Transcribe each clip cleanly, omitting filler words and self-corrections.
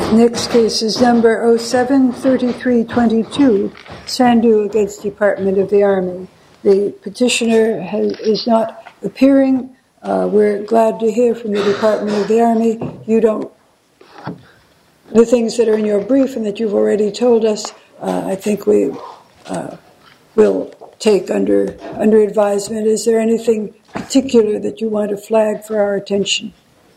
Next case is number 07-3322, Sandhu against Department of the Army. The petitioner is not appearing. We're glad to hear from the Department of the Army. The things that are in your brief and that you've already told us, I think we will take under advisement. Is there anything particular that you want to flag for our attention?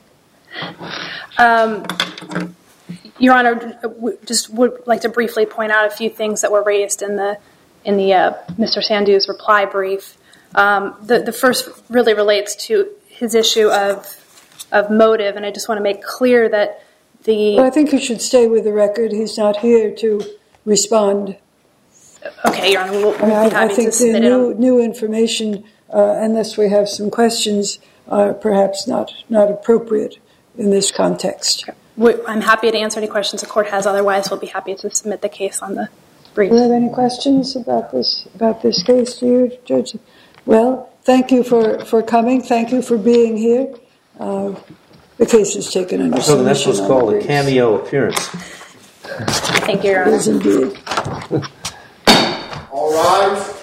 Your Honor, just would like to briefly point out a few things that were raised in the Mr. Sandhu's reply brief. The first really relates to his issue of motive, and I just want to make clear that Well, I think you should stay with the record. He's not here to respond. Okay, Your Honor, we'll be happy I think to submit the new information, unless we have some questions, are perhaps not appropriate in this context. Okay. I'm happy to answer any questions the court has. Otherwise, we'll be happy to submit the case on the brief. Do you have any questions about this case, do you, Judge? Well, thank you for coming. Thank you for being here. The case is taken under submission. So that's what's called a cameo appearance. Thank you, Your Honor. It is indeed. All rise.